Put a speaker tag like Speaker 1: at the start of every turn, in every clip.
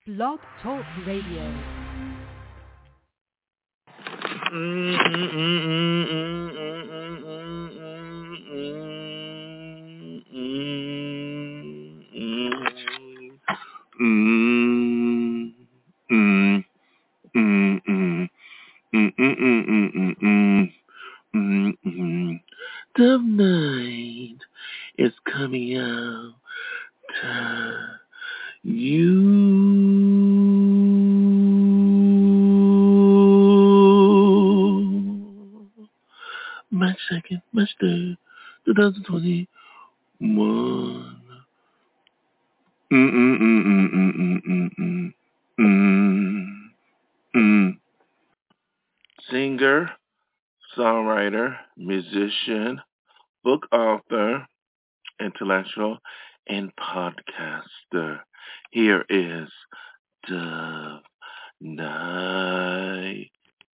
Speaker 1: Blog Talk Radio.
Speaker 2: The night is coming out to you. March 2nd, March 3rd, 2021. Singer, songwriter, musician, book author, intellectual, and podcaster. Here is Dove Night.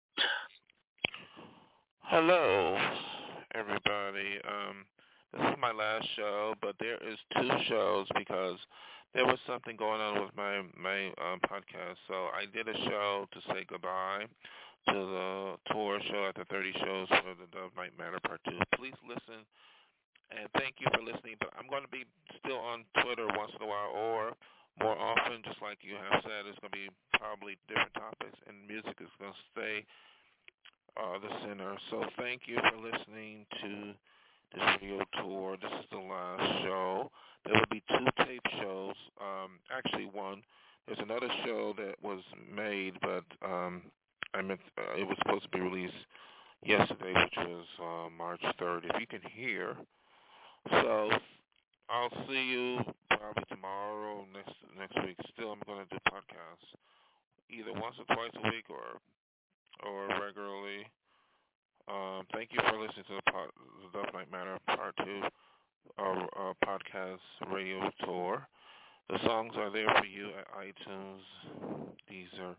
Speaker 3: Hello, everybody. This is my last show, but there is two shows because there was something going on with my podcast. So I did a show to say goodbye to the tour show at the 30 shows for the Dove Night Matter Part 2. Please listen, and thank you for listening. But I'm going to be still on Twitter once in a while, or more often, just like you have said, it's going to be probably different topics, and music is going to stay the center. So thank you for listening to this radio tour. This is the last show. There will be two tape shows. Actually, one. There's another show that was made, but it was supposed to be released yesterday, which was March 3rd. If you can hear, so I'll see you probably tomorrow, next week. Still, I'm going to do podcasts either once or twice a week or regularly. Thank you for listening to the Dove Night Matter Part 2 podcast radio tour. The songs are there for you at iTunes, Deezer,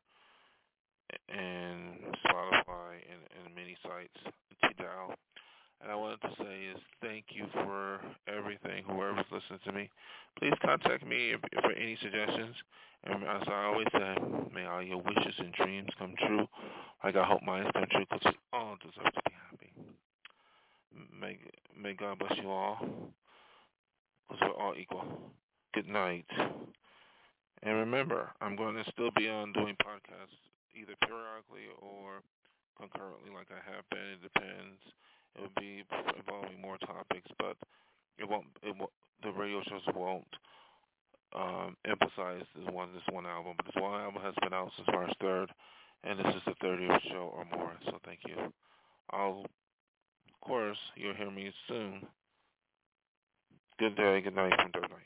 Speaker 3: and Spotify, and many sites to dial. And I wanted to say is thank you for everything, whoever's listening to me. Please contact me for any suggestions. And as I always say, may all your wishes and dreams come true. Like I hope mine come true, because we all deserve to be happy. May God bless you all, because we're all equal. Good night. And remember, I'm going to still be on doing podcasts either periodically or concurrently like I have been. It depends. It will be involving more topics, but it won't. The radio shows won't emphasize this one album. But this one album has been out since March 3rd, and this is the 30th show or more. So thank you. Of course, you'll hear me soon. Good day, good night from Dirk.